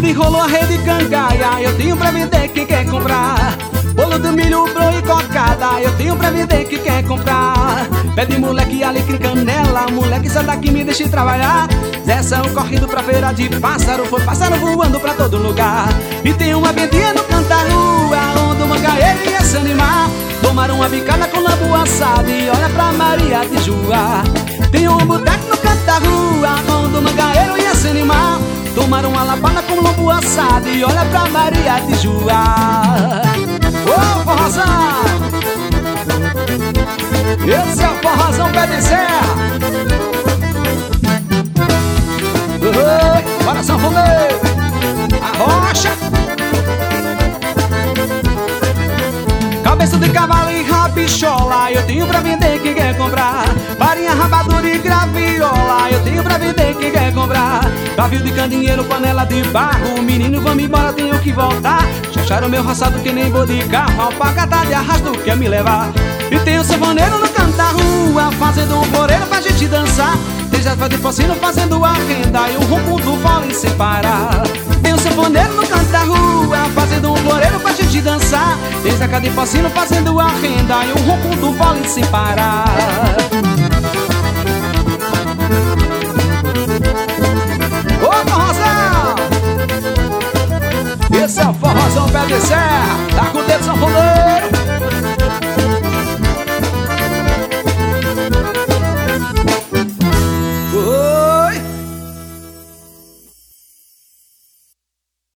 de rolo, a rede cangaia, eu tenho pra vender, quem quer comprar? Bolo de milho, bro e cocada, eu tenho pra vender, quem quer comprar? Pé de moleque, alecrim, canela, moleque, sai daqui, me deixe trabalhar. Zezão correndo pra feira de pássaro, foi pássaro voando pra todo lugar. E tem uma vendinha no canto-rua, onde o mangaeiro ia se animar. Tomaram uma bicada com lambu assado e olha pra Maria de Joá. Tem um boteco no canto-rua, onde o mangaeiro ia se animar. Tomaram uma lapada com lambu assado e olha pra Maria de Joá. Ô, forrozão! Esse é o forrozão pé de serra. Bora, sanfoneiro! Arrocha! Cabeça de cavalo e rabichola, eu tenho pra vender, quem quer comprar? Farinha, rabadura e graviola, eu tenho pra vender, quem quer comprar? Pavio de candeeiro, panela de barro, menino, vamos embora, tenho que voltar. Chacharam meu roçado que nem vou de carro, alpaca tá de arrasto, quer me levar. E tem o sanfoneiro no canto da rua, fazendo um floreiro pra gente dançar. Tem Jafé de Focino fazendo a renda e o ronco do fole sem parar. Tem o sanfoneiro no canto da rua, fazendo um floreiro pra gente dançar. Tem Zeca de Focino fazendo a renda e o ronco do fole sem parar. Ô, forrozão! Esse é o forrozão pé de serra, tá com o dedo sanfoneiro.